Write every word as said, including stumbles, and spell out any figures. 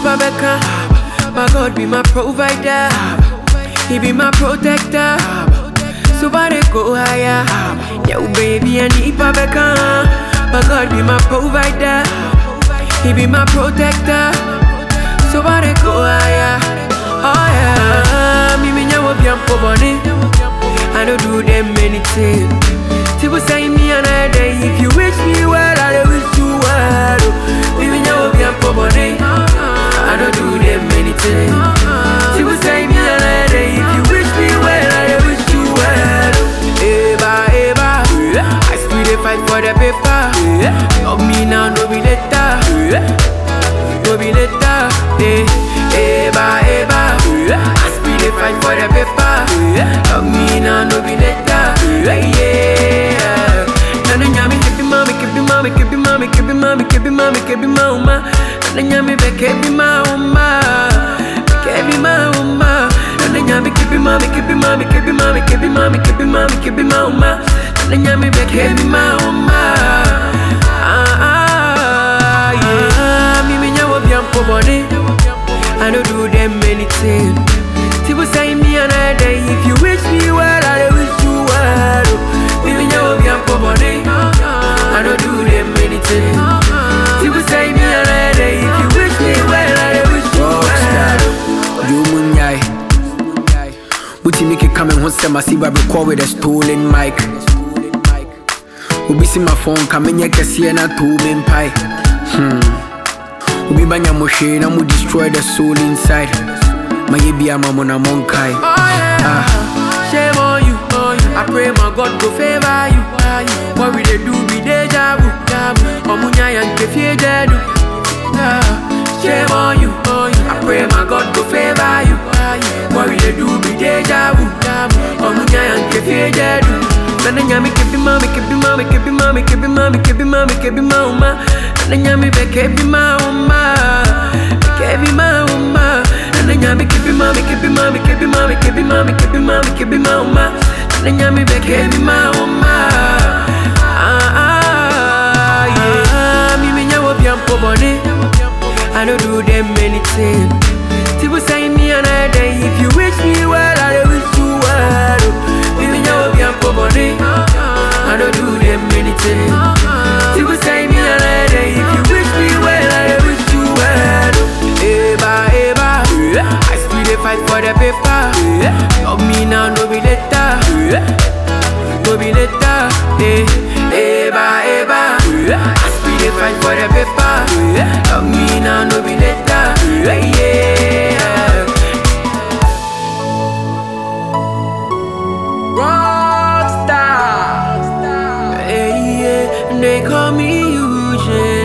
Beka. My God be my provider. He be my protector. So why they go higher? Yo baby, I need Beka. My God be my provider. He be my protector. So why they go higher? Oh yeah, me me nyawo biampo boni. I don't do them anything. People say me another day. If you wish me well, I wish you well. Me me nyawo biampo boni. I don't do them anything. People say me another day. If you wish me well, I wish you well. Eba eba, I still dey fight for the paper. Love me now, no be later. No be later. Eh, eba eba, I still dey fight for the paper. Love me now, no be later. Yeah. Nana nyami kebi mami, kebi mami, kebi mami, kebi mami, kebi mami, kebi mama. Nana nyami be kebi mama, kebi mama. Nana nyami kebi mami, kebi mami, kebi mami, kebi mami, kebi mami, kebi mama. Nana nyami be kebi mama. Ah ah yeah. Mi mi nyawo biampo boni. I don't do them anything. People say me another day. If you wish me well, I wish you well. Mi mi nyawo biampo boni. I don't do them anything. People say me another day. If you wish me well, I wish you well. You munyai. Buti Mickey coming home, say my Siba record with a stolen mic. Ubi see my phone coming, ya can see na two bin pie. Hmm. Ubi banya moshe na mu destroy the soul inside. My yebi ama mona monkai. Oh yeah. Ah. Shame on you. I pray my God go favor you. What we they do be deja vu. Omunya yanke fiejedu. Shame on you. I pray my God go favor you. What we they do be deja vu. Omunya yanke fiejedu. Nana nyami kebi mami, kebi mami, kebi mami, kebi mami, kebi mami, kebi mama. Nana nyami be kebi mama, kebi mama. Nana nyami kebi mami, kebi mami, kebi mami, kebi mami, kebi mami, kebi mama. Nana nyami be kebi mama. Ah ah yeah. Mi mi nyawo biampo boni. I don't do them anything. People say me another day. If you wish me well, I wish you well. Mi mi nyawo biampo boni. I don't do them anything. People say me another day. If you wish me well, I wish you well. Eba eba, I still dey fight for the paper. Love me now, no be later. No be later. Eh, eba eba, I still dey fight for the paper. Love me now, no be later. Yeah. Rockstar. Hey, yeah. They call me Eugene.